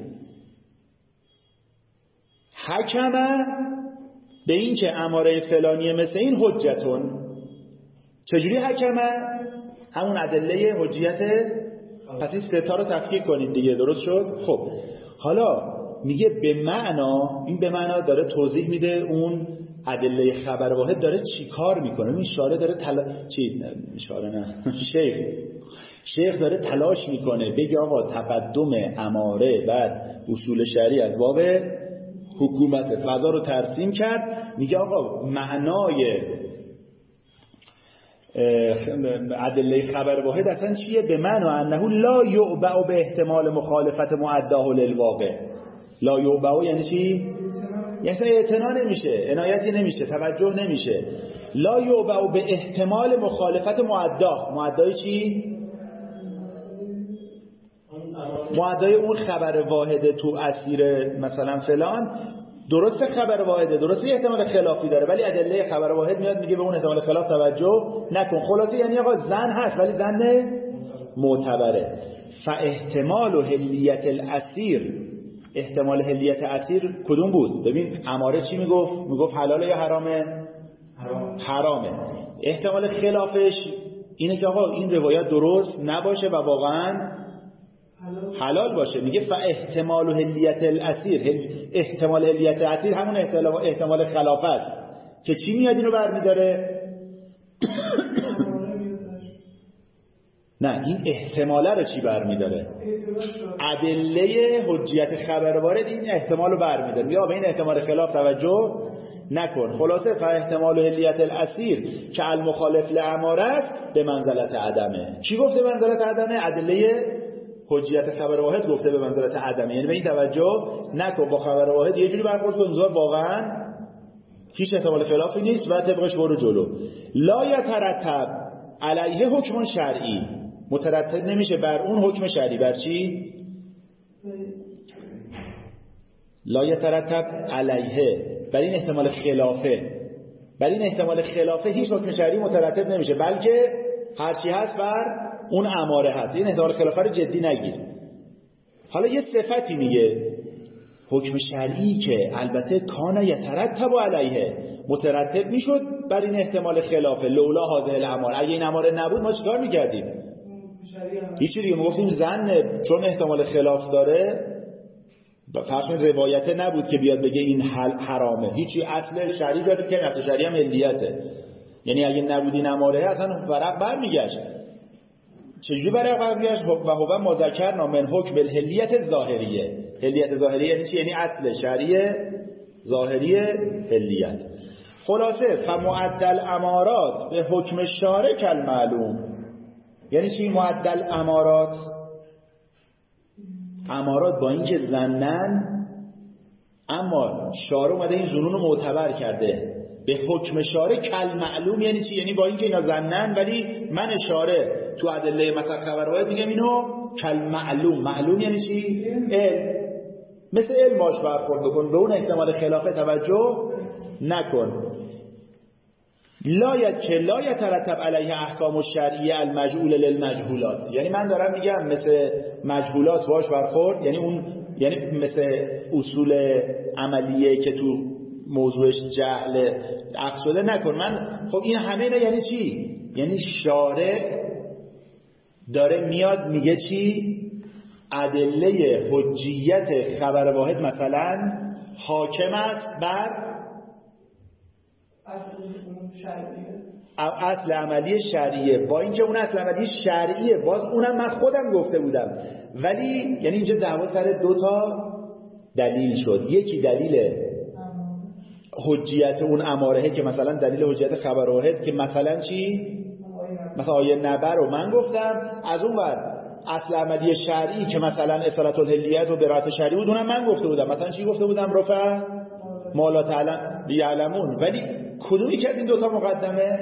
حکم به این که اماره فلانیه مثل این حجتون. چجوری حکمه؟ همون ادله حجیت. پس این ستا رو تفکیک کنید دیگه، درست شد؟ خب حالا میگه به معنا، این به معنا داره توضیح میده اون ادله خبر واحد داره چی کار میکنه. این شارع داره تلا... چی شارع نه شیخ شیخ داره تلاش میکنه بگه آقا تقدم اماره بر اصول شرعی از باب حکومت. فضا رو ترسیم کرد، میگه آقا معنای ادله خبر واحد اصلا چیه؟ به معنی انه لا یعبأ به احتمال مخالفت معداه للواقع. لا یعبأ یعنی چی؟ یعنی اعتنا نمیشه، عنایتی نمیشه، توجه نمیشه. لا یعبأ به احتمال مخالفت معداه. معدای چی؟ معدای اون خبر واحد تو اسیر مثلا فلان. درسته خبر واحده، درسته احتمال خلافی داره، ولی ادله خبر واحد میاد میگه به اون احتمال خلاف توجه نکن. خلاصه یعنی آقا زن هست ولی زن معتبره. فاحتمال حلیت الاسیر، احتمال حلیت اسیر کدوم بود؟ ببین اماره چی میگفت؟ میگفت حلاله یا حرامه؟ حرام. حرامه. احتمال خلافش اینه که آقا این روایت درست نباشه و واقعا حلال باشه. میگه فاحتمال حلیت الاسیر، احتمال حلیت اسیر همون احتمال خلافت که چی میاد اینو برمیداره؟ نه، این احتماله رو چی برمیداره؟ ادله حجیت خبر وارد این احتمال رو برمیداره. میگه به این احتمال خلاف توجه نکن. خلاصه فاحتمال حلیت الاسیر که المخالف لامارت به منزلت عدمه. کی گفته به منزلت عدمه؟ ادله حجیت خبر واحد گفته به منزلت عدمه. یعنی به این توجه نکن، با خبر واحد یه جوری برخورد کن انگار واقعا هیچ احتمال خلافی نیست و طبقش برو جلو. لا یترتب علیه حکم شرعی، مترتب نمیشه بر اون حکم شرعی. بر چی؟ لا یترتب علیه، بر این احتمال خلافه، بر این احتمال خلافه هیچ حکم شرعی مترتب نمیشه، بلکه هرچی هست بر اون اماره هست. این احتمال خلافه رو جدی نگیر. حالا یه صفتی میگه حکم شرعی که البته کان یترتب علیه، مترتب میشد بر این احتمال خلافه. لولا هذه الاماره، اگه این اماره نبود ما چیکار میکردیم؟ هیچی دیگه، ما گفتیم زن چون احتمال خلاف داره، فرض کنید روایته نبود که بیاد بگه این حرامه، هیچی، اصل شرعی داره که اصل شرعی هم علیته. یعنی اگه نبود این اماره اصلا ورق برمیگشت. چجوری ورق برمیگشت؟ و هو ما ذکرنا من حکم الحلیت ظاهریه. حلیت ظاهریه یعنی چی؟ یعنی اصل شرعی ظاهری حلیت. خلاصه فمعدل امارات به حکم شارع کالمعلوم. یعنی چی معدل امارات؟ امارات با اینکه ظنن، اما شارع اومده این ظنون رو معتبر کرده. به حکم شارع کالمعلوم یعنی چی؟ یعنی با اینکه اینا ظنن ولی من شارع تو ادله مثلا خبر واحد میگم اینو کالمعلوم. معلوم یعنی چی؟ علم. مثل علم باش برخورد بکن، به اون احتمال خلافه توجه نکن. لا که لا یترتب علیه احکام الشرعیه المجهول للمجهولات. یعنی من دارم میگم مثل مجهولات باش برخورد، یعنی اون یعنی مثل اصول عملیه که تو موضوعش جهل عکس شده نکن. من خب این همه اینا یعنی چی؟ یعنی شارع داره میاد میگه چی؟ ادله حجیت خبر واحد مثلا حاکم است بر اصل عملی شرعیه، با اینکه اون اصل عملی شرعیه باز اونم من خودم گفته بودم، ولی یعنی اینجا دعوا سر دو تا دلیل شد. یکی دلیل حجیت اون اماره که مثلا دلیل حجیت خبر واحد که مثلا چی؟ مثلا آیه نبر رو من گفتم، از اون ور اصل عملی شرعی که مثلا اصالت الحلیت و براءت شرعی بود اونم من گفته بودم. مثلا چی گفته بودم؟ رفع ما لا تعلم یعلمون. ولی کدومی که از این دوتا مقدمه؟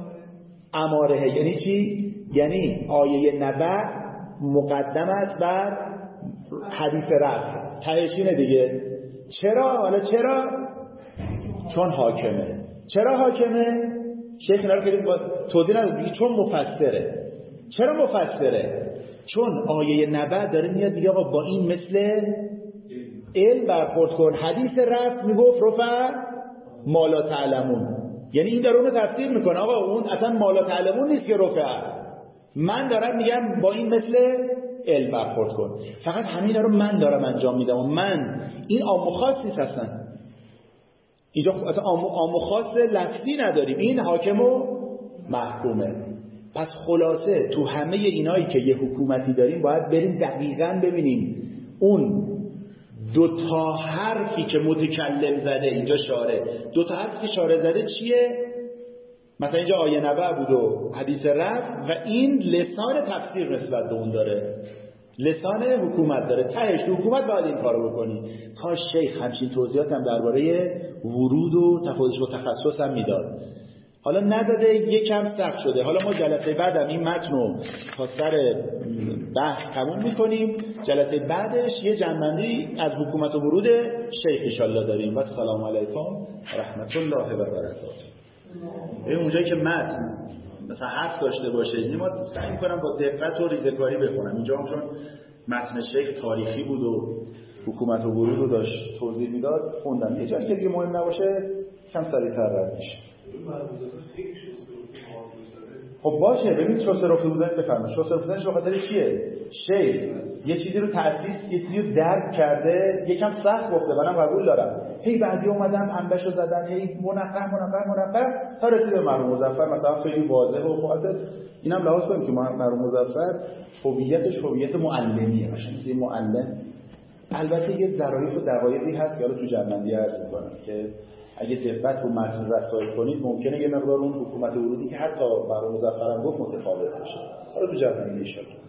اماره. یعنی چی؟ یعنی آیه نبع مقدم است بر حدیث رفع. تهشینه دیگه. چرا؟ حالا چرا؟ چون حاکمه. چرا حاکمه؟ شیخ اینا رو خیلی توضیح نداد، میگه چون مفسره. چرا مفسره؟ چون آیه نبع داره میاد میگه آقا با این مثل علم برخورد کن. حدیث رفع میگفت رفع ما لا تعلمون، یعنی این داره اونو تفسیر میکنه آقا اون اصلا ما لا تعلمون نیست که رفع. من دارم میگم با این مثل علم برخورد کن. فقط همین رو من دارم انجام میدم و من این عام و خاص نیست اصلا. اینجا اصلا عام و خاص لفظی نداریم، این حاکم و محکومه. پس خلاصه تو همه اینایی که یه حکومتی داریم باید بریم دقیقاً ببینیم اون دو تا حرفی که متکلم زده اینجا شارع، دو تا حرفی که شارع زده چیه؟ مثلا اینجا آیه نبع بود و حدیث رفع و این لسان تفسیر نسبت به اون داره، لسان حکومت داره. تهش تو حکومت باید این کارو بکنی. کاش شیخ همچین توضیحات هم درباره ورود و تفاوتش با تخصص هم میداد. حالا نداده، یکم سخت شده. حالا ما جلسه بعدم این متن رو تا سر بحث تموم میکنیم. جلسه بعدش یه جنبندی از حکومت و ورود شیخ ان شاء الله داریم. و السلام علیکم رحمت الله و برکاته. این اونجایی که متن مثلا حرف داشته باشه این ما سعی می‌کنم با دقت و ریزه‌کاری بخونم. اینجا هم چون متن شیخ تاریخی بود و حکومت و ورود رو داشت توضیح میداد خوندم. یه جایی که دیگه مهم نباشه کم سریع‌تر رد میشه. خب باشه، ببین شوسه رفته بودن بفرمایید. شوسه رفته بودنش به خاطر چیه؟ شیخ یه چیزی رو تأسیس، یه چیزی رو درک کرده، یکم سخت گفته، منم قبول دارم. هی بعضی اومدن انبشو زدن، هی منقح منقح منقح تا رسید به مرحوم مظفر مثلا خیلی واضحه و خاطر اینم لحاظ کنیم که مرحوم مظفر هویتش هویت معلمیه، مثلا مثل معلم. البته یه ظرایف و دقایقی هست که حالا تو جنبندی عرض می‌کنم که اگه دقت رو متن رسائل کنید ممکنه یه مقدار اون حکومت ورودی که حتی مرحوم مظفر هم گفت متفاوت بشه. حالا تو جنبندی ان شاءالله